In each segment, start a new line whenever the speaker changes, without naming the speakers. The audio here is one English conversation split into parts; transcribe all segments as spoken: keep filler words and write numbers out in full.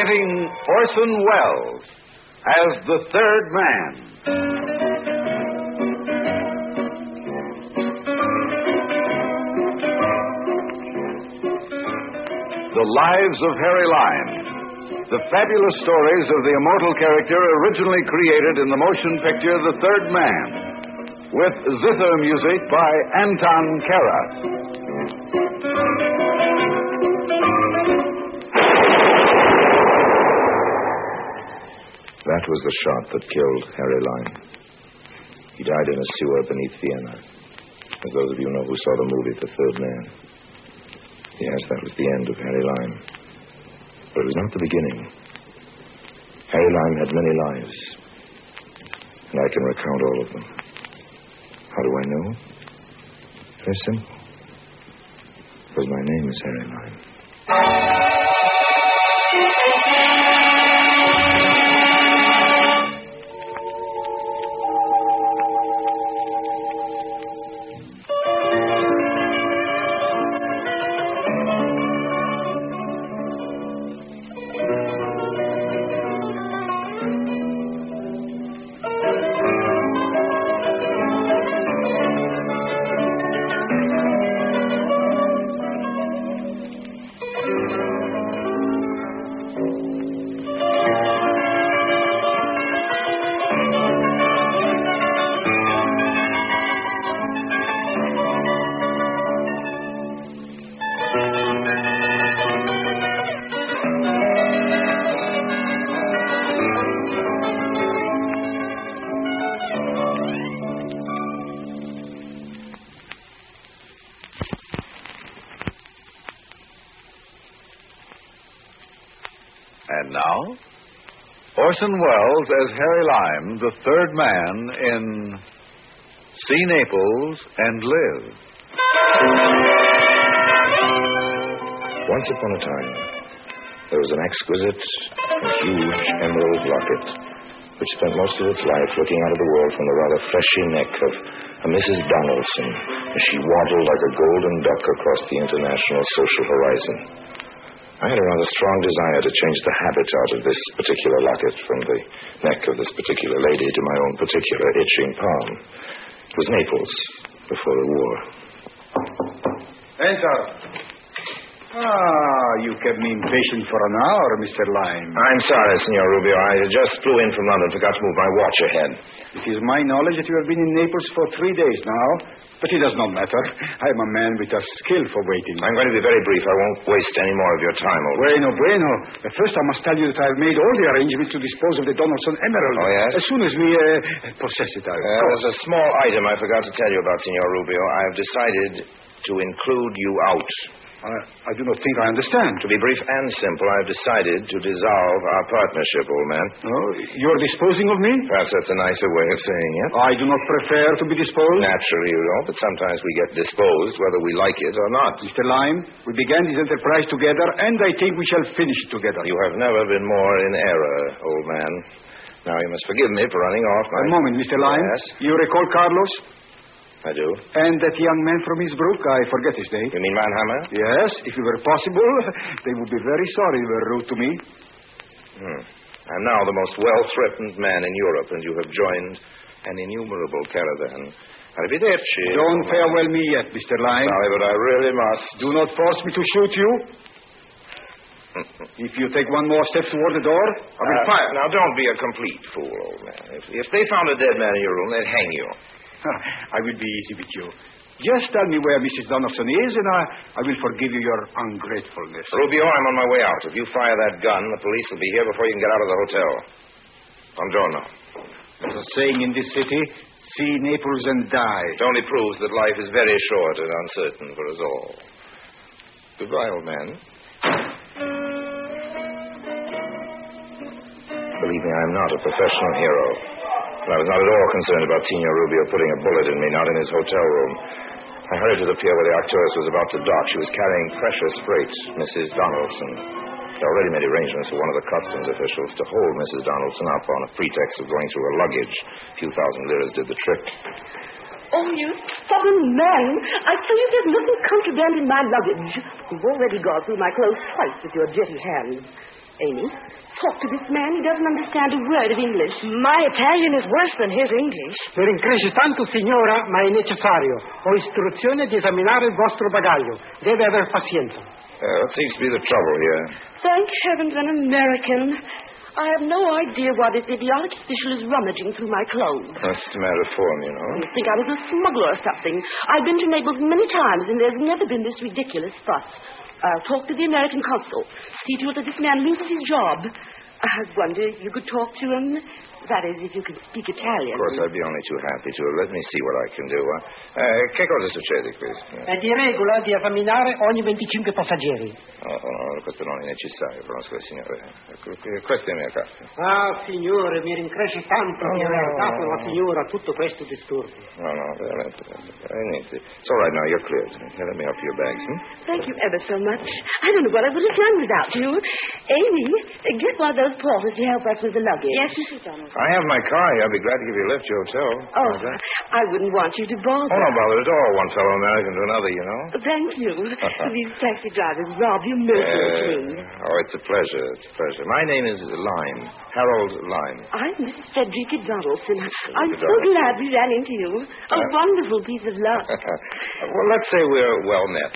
presenting Orson Welles as the Third Man. The Lives of Harry Lime. The fabulous stories of the immortal character originally created in the motion picture The Third Man, with zither music by Anton Karas.
That was the shot that killed Harry Lime. He died in a sewer beneath Vienna. As those of you know who saw the movie The Third Man. Yes, that was the end of Harry Lime. But it was not the beginning. Harry Lime had many lives. And I can recount all of them. How do I know? Very simple. Because my name is Harry Lime.
And now, Orson Welles as Harry Lime, the third man in See Naples and Live.
Once upon a time, there was an exquisite and huge emerald locket which spent most of its life looking out of the world from the rather fleshy neck of a Missus Donaldson as she waddled like a golden duck across the international social horizon. I had a rather strong desire to change the habitat of this particular locket from the neck of this particular lady to my own particular itching palm. It was Naples before the war.
Enter. Ah, you kept me impatient for an hour, Mister Lime.
I'm sorry, Senor Rubio. I just flew in from London. Forgot to move my watch ahead.
It is my knowledge that you have been in Naples for three days now, but it does not matter. I am a man with a skill for waiting.
I'm going to be very brief. I won't waste any more of your time. Old
Bueno, bueno. But first, I must tell you that I have made all the arrangements to dispose of the Donaldson Emerald.
Oh, yes?
As soon as we uh, possess it, I
uh, There's a small item I forgot to tell you about, Senor Rubio. I have decided to include you out.
I, I do not think I understand.
To be brief and simple, I have decided to dissolve our partnership, old man.
Oh, you're disposing of me?
Perhaps that's a nicer way of saying it.
I do not prefer to be disposed.
Naturally, you don't, but sometimes we get disposed whether we like it or not.
Mister Lime, we began this enterprise together, and I think we shall finish it together.
You have never been more in error, old man. Now, you must forgive me for running off.
My... A moment, Mister Lime.
Yes?
You recall Carlos?
I do.
And that young man from Innsbruck, I forget his name.
You mean Mannheimer?
Yes, if it were possible, they would be very sorry they were rude to me.
Hmm. I'm now the most well-threatened man in Europe, and you have joined an innumerable caravan. Arrivederci.
Don't farewell me yet, Mister Lime.
Sorry, but I really must.
Do not force me to shoot you. If you take one more step toward the door, I will
uh,
fire.
Now, don't be a complete fool, old man. If, if they found a dead man in your room, they'd hang you.
I will be easy with you. Just tell me where Missus Donaldson is, and I, I will forgive you your ungratefulness.
Rubio, I'm on my way out. If you fire that gun, the police will be here before you can get out of the hotel. Buongiorno.
There's a saying in this city, see Naples and die.
It only proves that life is very short and uncertain for us all. Goodbye, old man. Believe me, I am not a professional hero. I was not at all concerned about Senor Rubio putting a bullet in me, not in his hotel room. I hurried to the pier where the Arcturus was about to dock. She was carrying precious freight, Missus Donaldson. I already made arrangements for one of the customs officials to hold Missus Donaldson up on a pretext of going through her luggage. A few thousand liras did the trick.
Oh, you stubborn man. I tell you there's nothing contraband in my luggage. You've already gone through my clothes twice with your dirty hands. Amy. Talk to this man. He doesn't understand a word of English.
My Italian is worse than his English.
Per incresce tanto, signora, ma è necessario. Ho istruzione di esaminare il vostro bagaglio. Deve aver pazienza.
Uh, what seems to be the trouble here?
Thank heavens, an American. I have no idea why this idiotic official is rummaging through my clothes.
What's the matter for him, you know?
You think I was a smuggler or something. I've been to Naples many times, and there's never been this ridiculous fuss. I'll talk to the American consul. See to it that this man loses his job. I wonder if you could talk to him. That is, if you can speak Italian.
Of course, I'd be only too happy to. Let me see what I can do. Uh, uh, che cosa succede qui?
È di regola di esaminare ogni venticinque passeggeri.
Oh, oh, questo non è necessario, conosco il signore. Questa è la mia carta.
Ah, signore, mi rincresce tanto di aver dato alla signora tutto questo disturbo.
No, no, veramente. Eh, niente. It's all right now, you're clear. Here, let me help you your bags, hmm?
Thank you ever so much. I don't know what I would have done without you. Amy, get one of those porters to help us with the luggage.
Yes, Missus Donaldson.
I have my car here. I'll be glad to give you a lift to your hotel.
Oh, I wouldn't want you to bother.
Oh, don't bother at all. One fellow American to another, you know.
Thank you. These taxi drivers rob you mercilessly.
Uh, oh, it's a pleasure. It's a pleasure. My name is Lime. Harold Lime.
I'm Missus Frederica Donaldson. I'm so
Donaldson.
glad we ran into you. A
Uh,
wonderful piece of luck.
Well, let's say we're well met.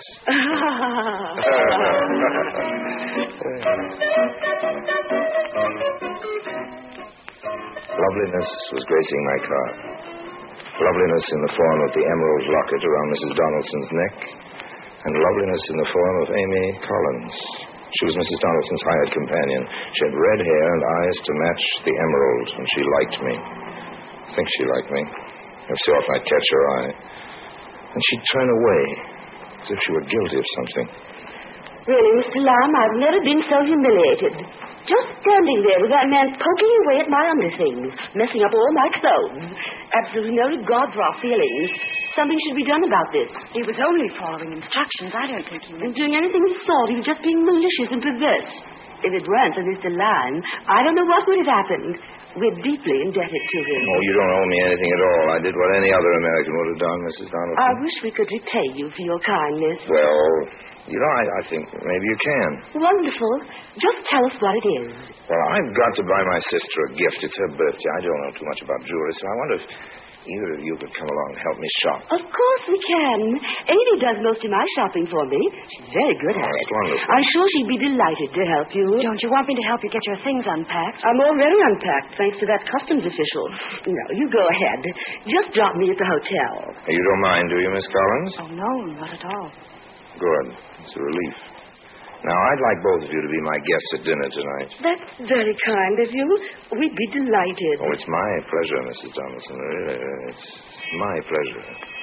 Loveliness was gracing my car. Loveliness in the form of the emerald locket around Missus Donaldson's neck, and loveliness in the form of Amy Collins. She was Missus Donaldson's hired companion. She had red hair and eyes to match the emerald, and she liked me. I think she liked me. Every so often I'd catch her eye. And she'd turn away, as if she were guilty of something.
Really, Mister Lime, I've never been so humiliated. Just standing there with that man poking away at my underthings, messing up all my clothes. Absolutely no regard for our feelings. Something should be done about this.
He was only following instructions. I don't think he
And
meant...
doing anything of the sort, he was just being malicious and perverse. If it weren't for Mister Lime, I don't know what would have happened. We're deeply indebted to him.
Oh, you don't owe me anything at all. I did what any other American would have done, Missus Donaldson.
I wish we could repay you for your kindness.
Well, you know, I, I think maybe you can.
Wonderful. Just tell us what it is.
Well, I've got to buy my sister a gift. It's her birthday. I don't know too much about jewelry, so I wonder if either of you could come along and help me shop.
Of course we can. Amy does most of my shopping for me. She's very good at
Oh,
it.
that's wonderful.
I'm sure she'd be delighted to help you.
Don't you want me to help you get your things unpacked?
I'm already unpacked, thanks to that customs official. No, you go ahead. Just drop me at the hotel.
You don't mind, do you, Miss Collins?
Oh, no, not at all.
Good. It's a relief. Now, I'd like both of you to be my guests at dinner tonight.
That's very kind of you. We'd be delighted.
Oh, it's my pleasure, Missus Donaldson. Really, It's my pleasure.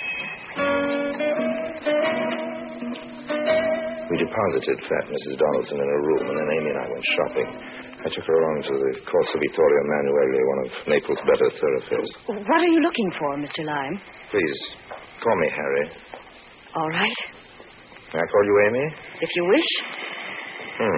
We deposited fat Missus Donaldson in her room, and then Amy and I went shopping. I took her along to the Corso Vittorio Emanuele, one of Naples' better thoroughfares.
What are you looking for, Mister Lime?
Please, call me Harry.
All right.
May I call you Amy?
If you wish.
Hmm.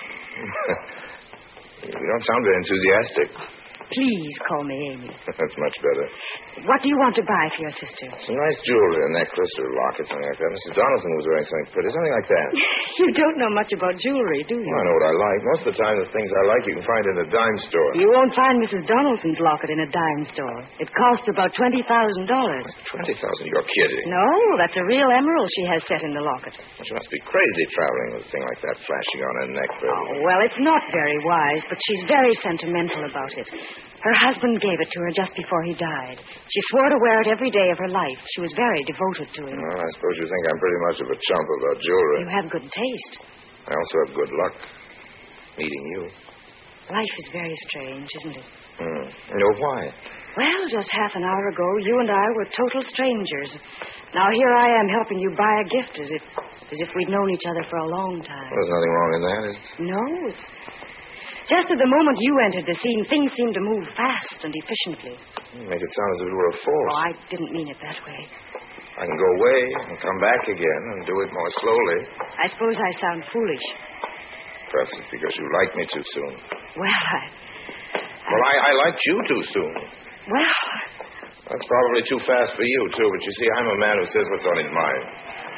You don't sound very enthusiastic.
Please call me Amy.
That's much better.
What do you want to buy for your sister?
Some nice jewelry, a necklace or a locket, something like that. Missus Donaldson was wearing something pretty, something like that.
You don't know much about jewelry, do you?
Well, I know what I like. Most of the time, the things I like you can find in a dime store.
You won't find Missus Donaldson's locket in a dime store. It costs about twenty thousand dollars.
Twenty thousand? You're kidding.
No, that's a real emerald she has set in the locket.
Well, she must be crazy traveling with a thing like that flashing on her neck. There.
Oh, well, it's not very wise, but she's very sentimental about it. Her husband gave it to her just before he died. She swore to wear it every day of her life. She was very devoted to him.
Well, I suppose you think I'm pretty much of a chump about jewelry.
You have good taste.
I also have good luck meeting you.
Life is very strange, isn't it?
Hmm. You know why?
Well, just half an hour ago, you and I were total strangers. Now here I am helping you buy a gift as if as if we'd known each other for a long time.
There's nothing wrong in that, is there?
No, it's... Just at the moment you entered the scene, things seemed to move fast and efficiently.
You make it sound as if it were a force.
Oh, I didn't mean it that way.
I can go away and come back again and do it more slowly.
I suppose I sound foolish.
Perhaps it's because you like me too soon.
Well, I...
Well, I, I liked you too soon.
Well...
That's probably too fast for you, too, but you see, I'm a man who says what's on his mind.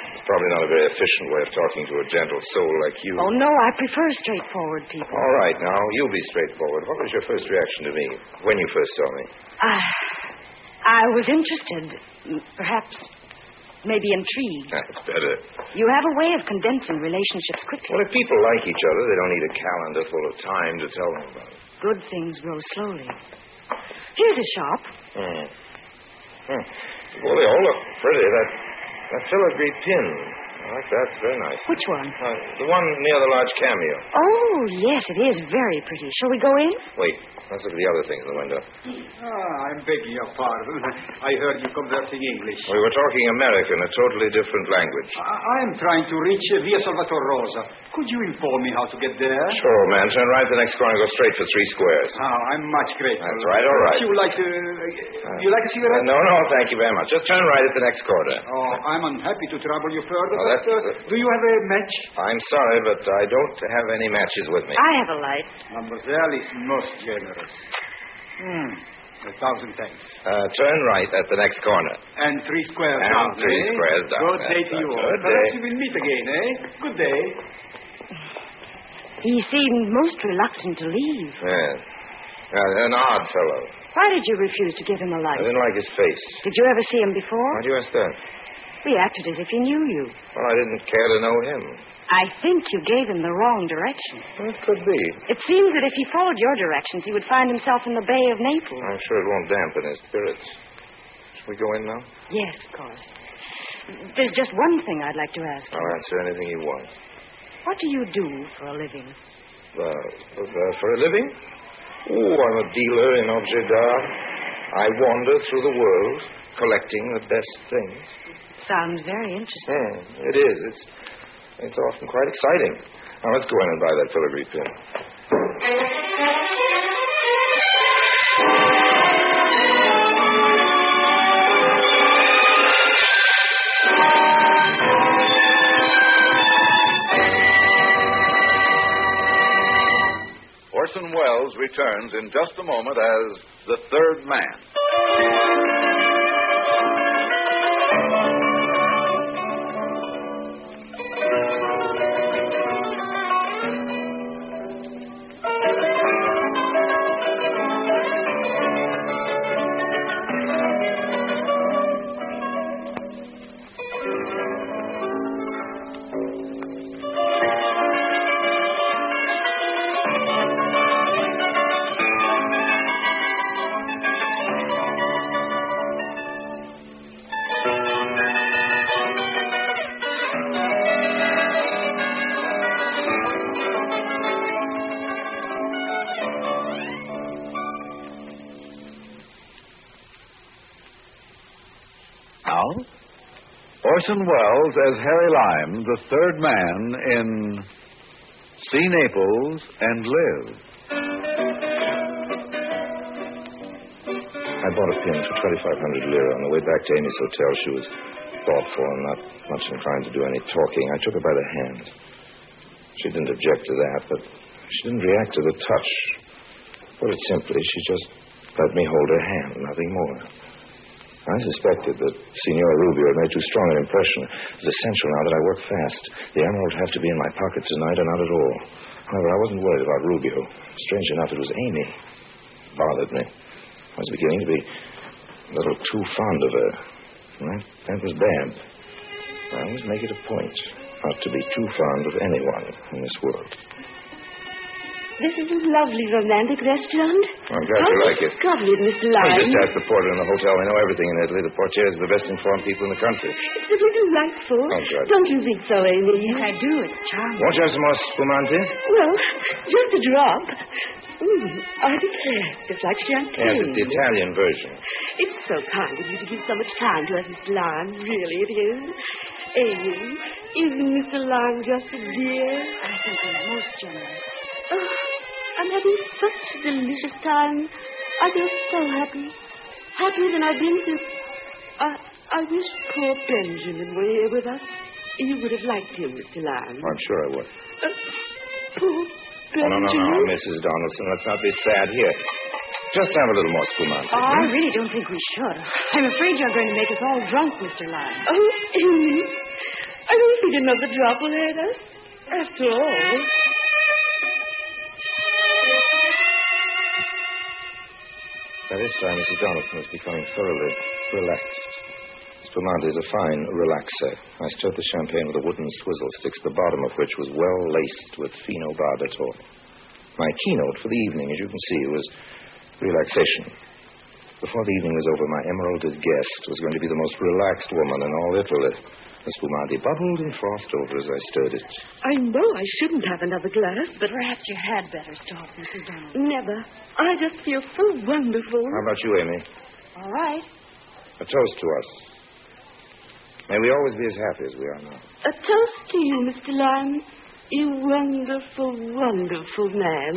It's probably not a very efficient way of talking to a gentle soul like you.
Oh, no, I prefer straightforward people.
All right, now, you'll be straightforward. What was your first reaction to me when you first saw me?
I, I was interested, perhaps, maybe intrigued.
That's better.
You have a way of condensing relationships quickly.
Well, if people like each other, they don't need a calendar full of time to tell them about it.
Good things grow slowly. Here's a shop.
Hmm. Hmm. Well, they all look pretty. That, that filigree pin. I like that. It's very nice.
Which one?
Uh, the one near the large cameo.
Oh, yes, it is very pretty. Shall we go in?
Wait. Let's look at the other things in the window.
Ah, I'm begging your pardon. I heard you conversing English.
We were talking American, a totally different language.
I, I am trying to reach uh, Via Salvatore Rosa. Could you inform me how to get there?
Sure, man. Turn right the next corner and go straight for three squares.
Ah, I'm much grateful.
That's right, all right.
Would you like to... Uh, you like a cigarette?
Uh, no, no, thank you very much. Just turn right at the next corner.
Oh, I'm unhappy to trouble you further,
Oh,
but
that's-
uh, do you have a match?
I'm sorry, but I don't have any matches with me.
I have a light.
Mademoiselle is most generous. Hmm. A thousand thanks.
Uh, turn right at the next corner.
And three squares
And
down,
three
eh?
squares down.
Good day
That's
to you
right.
all.
Good
Perhaps
day.
we will meet again, eh? Good day.
He seemed most reluctant to leave.
Yes. Uh, an odd fellow.
Why did you refuse to give him a
I
light?
didn't like his face.
Did you ever see him before?
Why do you ask that?
We acted as if he knew you.
Well, I didn't care to know him.
I think you gave him the wrong direction.
Well, it could be.
It seems that if he followed your directions, he would find himself in the Bay of Naples.
I'm sure it won't dampen his spirits. Shall we go in now?
Yes, of course. There's just one thing I'd like to ask you.
I'll answer anything you want.
What do you do for a living?
Uh, uh, for a living? Oh, I'm a dealer in objets d'art. I wander through the world, collecting the best things.
Sounds very interesting.
Hmm, it is. It's it's often quite exciting. Now, let's go in and buy that filigree pin.
Orson Welles returns in just a moment as the third man. Now, Orson Welles as Harry Lime, the third man in See Naples and Live.
I bought a pin for twenty-five hundred lira. On the way back to Amy's hotel, she was thoughtful and not much inclined to do any talking. I took her by the hand. She didn't object to that, but she didn't react to the touch. Put it simply, she just let me hold her hand, nothing more. I suspected that Signor Rubio had made too strong an impression. It was essential now that I work fast. The emerald would have to be in my pocket tonight or not at all. However, I wasn't worried about Rubio. Strange enough, it was Amy. It bothered me. I was beginning to be a little too fond of her. And that, that was bad. I always make it a point not to be too fond of anyone in this world.
This is a lovely romantic restaurant.
I'm glad
How
you like it.
discovered it, Mister
I
Lime.
just asked the porter in the hotel. They know everything in Italy. The portiers are the best informed people in the country.
It's really delightful.
Oh, good.
Don't you think so, Amy?
Yes, I do. It's charming.
Won't you have some more spumante?
Well, just a drop. Mm, I declare, it's like champagne.
Yes, it's the Italian version.
It's so kind of you to give so much time to us, Mister Lime. Really, it is. Amy, isn't Mister Lime just a dear?
I think he's most generous.
Oh, I'm having such a delicious time. I feel so happy. Happier than I've been since... I, I wish poor Benjamin were here with us. You would have liked him, Mister Lime.
I'm sure I would.
Uh, poor
Oh, no,
Benjamin.
no, no, Missus Donaldson. Let's not be sad here. Just have a little more spumante.
Oh, I really don't think we should. I'm afraid you're going to make us all drunk, Mister Lime.
Oh, Amy, think another drop will hurt us. After all.
By this time, Missus Donaldson was becoming thoroughly relaxed. Spumante is a fine relaxer. I stirred the champagne with a wooden swizzle sticks, the bottom of which was well laced with phenobarbital. My keynote for the evening, as you can see, was relaxation. Before the evening was over, my emeralded guest was going to be the most relaxed woman in all Italy. The spumante bubbled and frothed over as I stirred it.
I know I shouldn't have another glass, but
Perhaps you had better stop, Missus Donaldson.
never. I just feel so wonderful.
How about you, Amy?
All right.
A toast to us. May we always be as happy as we are now.
A toast to you, Mister Lyme. You wonderful, wonderful man.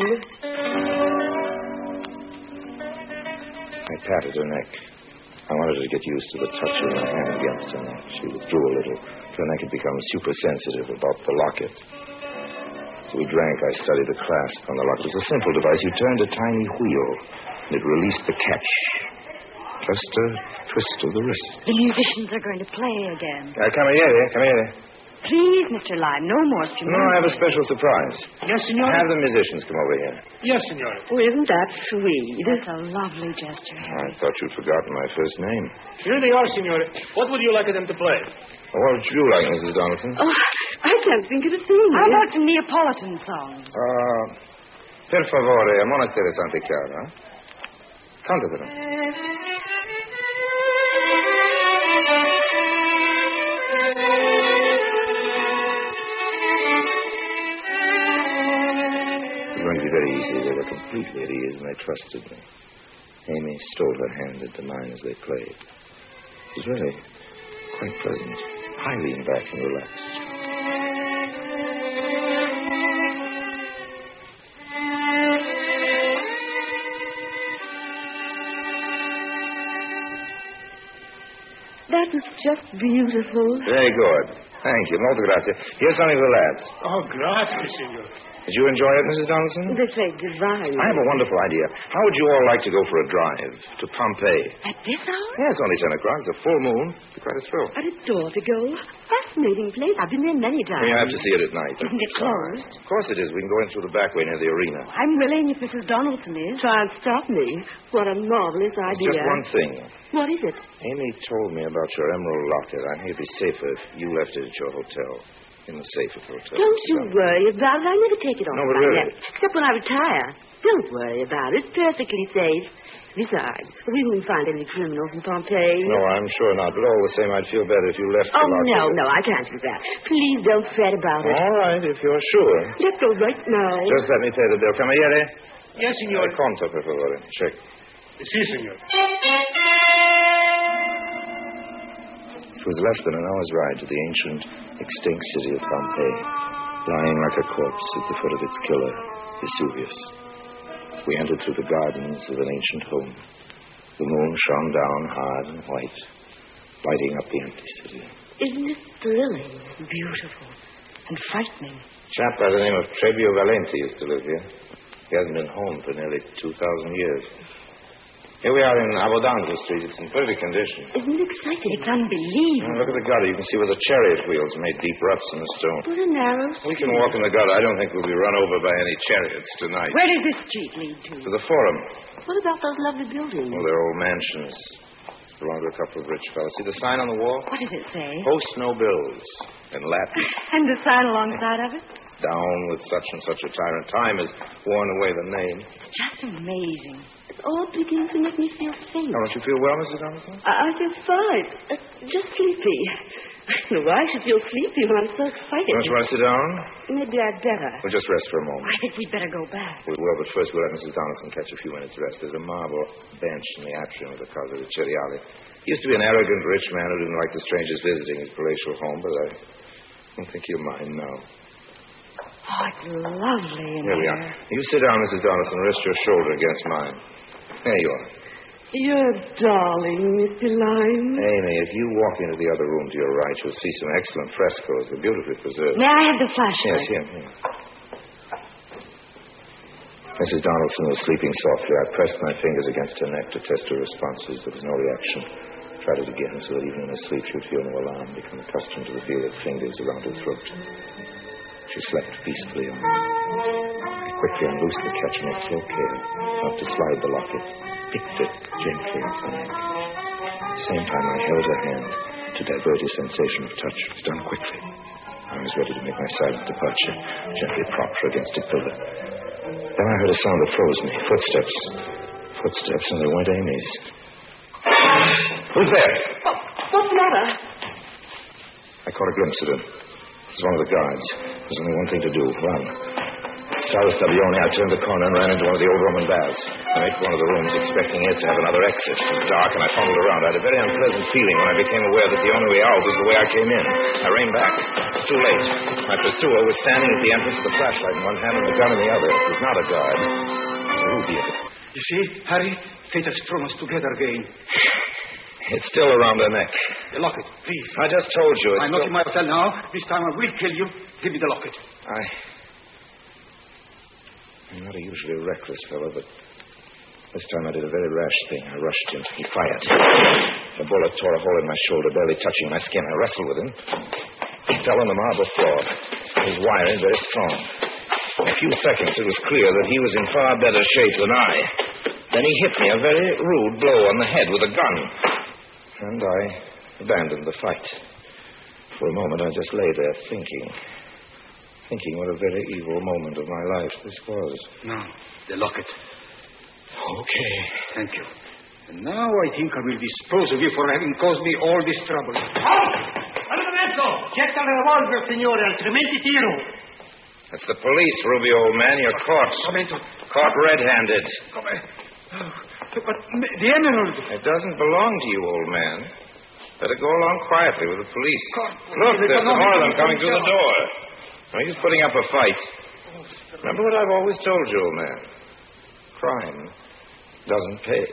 I patted her neck. I wanted her to get used to the touch of my hand against her neck. She withdrew a little. Her neck had become super-sensitive about the locket. As we drank, I studied the clasp on the locket. It was a simple device. You turned a tiny wheel, and it released the catch. Just a twist of the wrist.
The musicians are going to play again.
Uh, Cameriere, Cameriere.
Please, Mister Lyme, no more
No,
spumante.
I have a special surprise.
Yes, signore?
Have the musicians come over here.
Yes, signore.
Oh, isn't that sweet?
That's a lovely gesture,
I
Harry.
thought you'd forgotten my first name.
Here they are, signore. What would you like them to play?
Well, what would you like, Missus Donaldson?
Oh, I can't think of a thing.
How about some Neapolitan songs?
Uh, per favore, a monastero Santa Chiara. Canta per me. It was going to be very easy. They were completely at ease, and they trusted me. Amy stole her hand into mine as they played. It was really quite pleasant. I leaned back and relaxed.
That was just beautiful.
Very good. Thank you. Molto grazie. Here's something for the lads.
Oh, grazie, signore.
Did you enjoy it, Missus Donaldson?
They played divine.
I have a wonderful idea. How would you all like to go for a drive to Pompeii?
At this hour?
Yeah, it's only ten o'clock. It's a full moon. It'd be quite a thrill.
I'd adore to go. Fascinating place. I've been there many times.
We have to see it at night.
Isn't it closed?
Of course it is. We can go in through the back way near the arena.
I'm willing if Missus Donaldson is.
Try and stop me. What a marvelous
There's
idea.
just one thing.
What is it?
Amy told me about your emerald locket. I think it'd be safer if you left it at your hotel. In the safe at the hotel.
Don't you worry about it. I never take it off
No, but
my
really.
neck, except when I retire. Don't worry about it. Perfectly safe. Besides, we won't find any criminals in Pompeii.
No, I'm sure not. But all the same, I'd feel better if you left the
Oh,
locket.
no, no, I can't do that. Please don't fret about it.
All right, if you're sure.
Let's go right now.
Just let me pay the bill. Cameriere?
Yes, signore.
Uh, conto, per favore. Check.
Si, signore.
It was less than an hour's ride to the ancient, extinct city of Pompeii, lying like a corpse at the foot of its killer, Vesuvius. We entered through the gardens of an ancient home. The moon shone down hard and white, lighting up the empty city.
Isn't it thrilling?
Beautiful and frightening.
A chap by the name of Trebio Valenti used to live here. He hasn't been home for nearly two thousand years. Here we are in Abbondanza Street. It's in perfect condition.
Isn't it exciting?
It's unbelievable.
Oh, look at the gutter. You can see where the chariot wheels made deep ruts in the stone.
What a narrow
We can walk in the gutter. I don't think we'll be run over by any chariots tonight.
Where does this street lead to?
To the Forum.
What about those lovely buildings?
Well, they're old mansions. Belong to a couple of rich fellows. See the sign on the wall?
What does it say?
Post no bills. In Latin.
And the sign alongside of it?
Down with such and such a tyrant. Time has worn away the name.
It's just amazing.
It's all beginning to make me feel faint.
Now, don't you feel well, Missus Donaldson?
I, I feel fine. Uh, just sleepy. I don't know why I should feel sleepy when I'm so excited.
Don't you want to sit down?
Maybe I'd better.
We'll just rest for a moment.
I think we'd better go back.
We will, but first we'll let Missus Donaldson catch a few minutes' rest. There's a marble bench in the atrium of the Casa de Ceriali. He used to be an arrogant rich man who didn't like the strangers visiting his palatial home, but I don't think he'll mind now.
Oh, it's lovely in
Here we
here.
are. You sit down, Missus Donaldson, and rest your shoulder against mine. There you are.
You're a darling, Mister Lyme.
Amy, if you walk into the other room to your right, you'll see some excellent frescoes. They're beautifully preserved.
May I have the flashlight?
Yes, here, here. Missus Donaldson was sleeping softly. I pressed my fingers against her neck to test her responses. There was no reaction. tried it again so that even in her sleep she would feel no alarm, become accustomed to the feel of fingers around her throat. She slept peacefully on. I quickly unloosed the catch and with slow care, not to slide the locket, picked it gently off her neck. At the same time, I held her hand to divert a sensation of touch. It was done quickly. I was ready to make my silent departure, gently propped her against a pillar. Then I heard a sound that froze me. Footsteps. Footsteps, and they weren't Amy's. Who's there?
What, what's the matter?
I caught a glimpse of him. It was one of the guards. There was only one thing to do. Run. Cyrus Stabione, I turned the corner and ran into one of the old Roman baths. I made for one of the rooms, expecting it to have another exit. It was dark, and I fumbled around. I had a very unpleasant feeling when I became aware that the only way out was the way I came in. I reined back. It was too late. My pursuer was standing at the entrance with a flashlight in one hand and the gun in the other. It was not a guard. It was a Rubio.
You see, Harry, fate has thrown us together again.
It's still around her neck.
The locket, please.
I just told you. It's
I'm
still...
not in my hotel now. This time I will kill you. Give me the locket.
I... I'm not a usually reckless fellow, but this time I did a very rash thing. I rushed him. He fired. The bullet tore a hole in my shoulder, barely touching my skin. I wrestled with him. He fell on the marble floor. His wiring very strong. In a few seconds, it was clear that he was in far better shape than I. Then he hit me a very rude blow on the head with a gun. And I abandoned the fight. For a moment, I just lay there thinking. Thinking what a very evil moment of my life this was.
Now, the locket.
Okay.
Thank you. And now I think I will dispose of you for having caused me all this trouble.
Halt! Armamento! Getta il revolver, signore, altrimenti tiro.
That's the police, Rubio, old man. You're caught.
Armamento.
Caught red-handed.
Come here. Oh, but the emerald.
It doesn't belong to you, old man. Better go along quietly with the police.
God,
Look, there's some more of them coming through the door. No use putting up a fight. Remember what I've always told you, old man. Crime doesn't pay.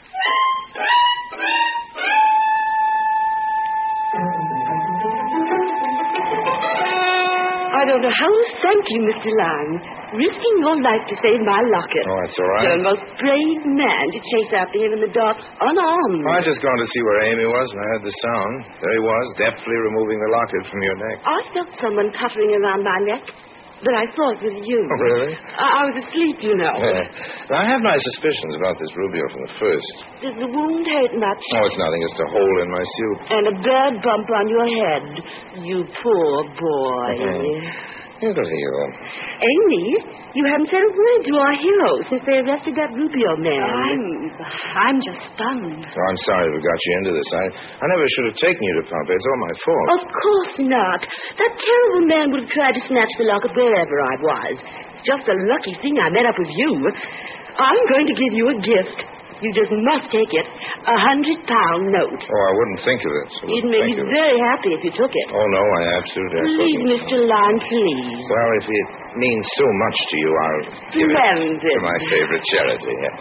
I don't know how to thank you, Mister Lang. Risking your life to save my locket.
Oh, that's all right.
You're a most brave man to chase after him in the dark, unarmed.
I just gone to see where Amy was, and I heard the sound. There he was, deftly removing the locket from your neck.
I felt someone puttering around my neck, but I thought it was you.
Oh, really?
I, I was asleep, you know.
Yeah. Now, I have my suspicions about this Rubio from the first.
Does the wound hurt much?
Oh, it's nothing. It's a hole in my suit.
And a bird bump on your head. You poor boy.
Mm-hmm. It'll heal.
Amy, you haven't said a word to our hero since they arrested that Rubio man.
I'm... I'm just stunned.
Oh, I'm sorry we got you into this. I, I never should have taken you to Pompeii. It's all my fault.
Of course not. That terrible man would have tried to snatch the locket wherever I was. It's just a lucky thing I met up with you. I'm going to give you a gift. You just must take it. A hundred-pound note.
Oh, I wouldn't think of it. So
You'd make me very happy if you took it.
Oh, no, I absolutely I
Please,
couldn't.
Mister Lang, please.
Well, if it means so much to you, I'll give
Splendid.
it to my favorite charity. Yeah.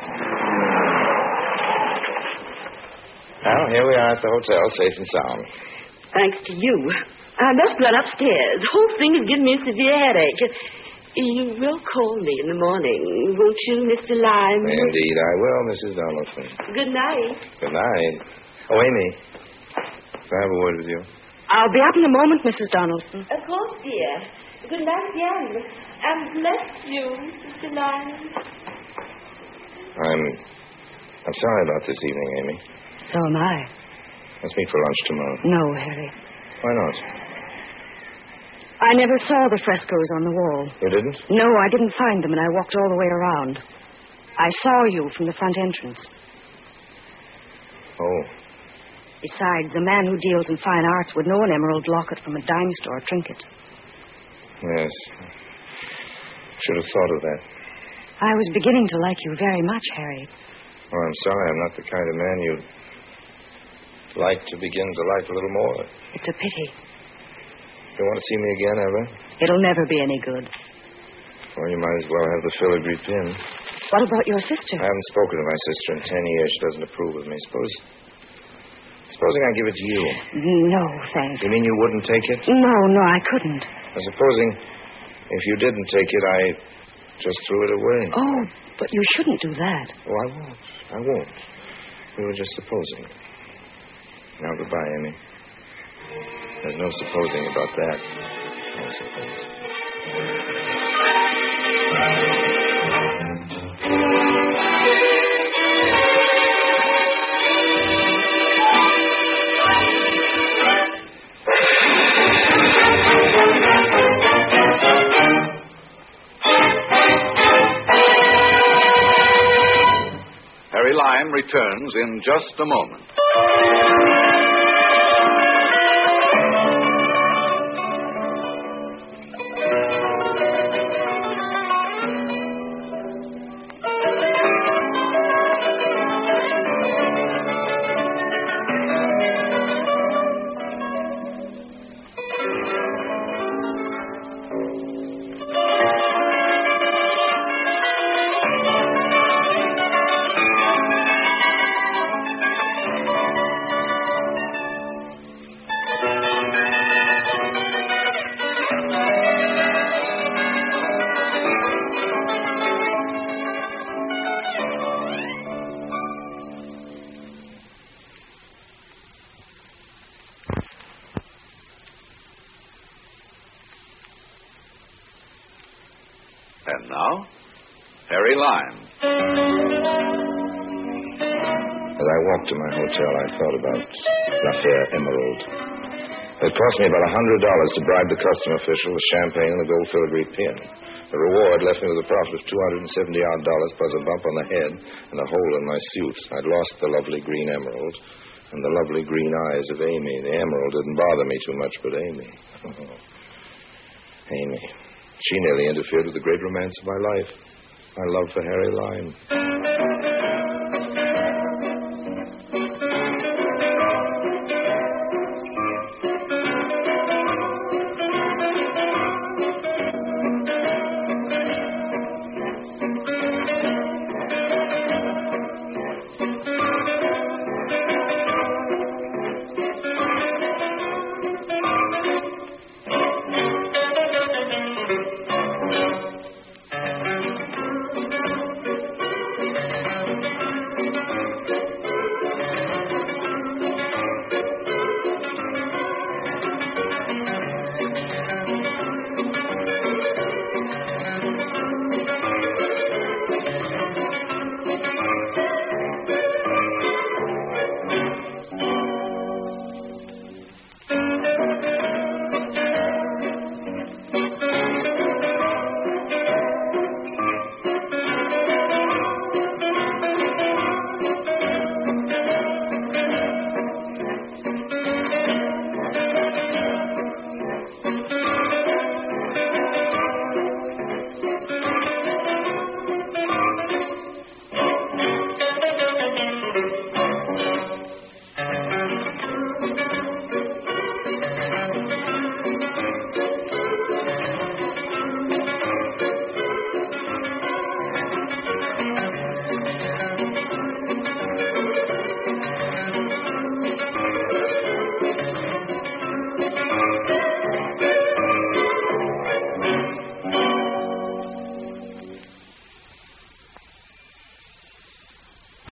Well, here we are at the hotel, safe and sound.
Thanks to you. I must run upstairs. The whole thing has given me a severe headache. You will call me in the morning, won't you, Mister Lime?
Indeed, I will, Missus Donaldson.
Good night.
Good night. Oh, Amy, can I have a word with you?
I'll be up in a moment, Missus Donaldson.
Of course, dear. Good night again. And bless you, Mister Lime.
I'm... I'm sorry about this evening, Amy.
So am I.
Let's meet for lunch tomorrow.
No, Harry.
Why not?
I never saw the frescoes on the wall.
You didn't?
No, I didn't find them, and I walked all the way around. I saw you from the front entrance.
Oh.
Besides, the man who deals in fine arts would know an emerald locket from a dime store trinket.
Yes. Should have thought of that.
I was beginning to like you very much, Harry.
Oh, I'm sorry. I'm not the kind of man you'd like to begin to like a little more.
It's a pity.
You want to see me again, ever?
It'll never be any good.
Well, you might as well have the filigree pin.
What about your sister?
I haven't spoken to my sister in ten years. She doesn't approve of me. Suppose... Supposing I give it to you.
No, thanks.
You mean you wouldn't take it?
No, no, I couldn't.
Well, supposing if you didn't take it, I just threw it away.
Oh, but you shouldn't do that.
Oh, I won't. I won't. We were just supposing. Now, goodbye, Amy. There's no supposing about that, I suppose.
Harry Lime returns in just a moment. And now, Harry Lime.
As I walked to my hotel, I thought about Lafayette Emerald. It cost me about a hundred dollars to bribe the custom official with champagne and the gold filigree pin. The reward left me with a profit of two hundred seventy odd dollars plus a bump on the head and a hole in my suit. I'd lost the lovely green emerald and the lovely green eyes of Amy. The emerald didn't bother me too much, but Amy. Amy. She nearly interfered with the great romance of my life, my love for Harry Lime.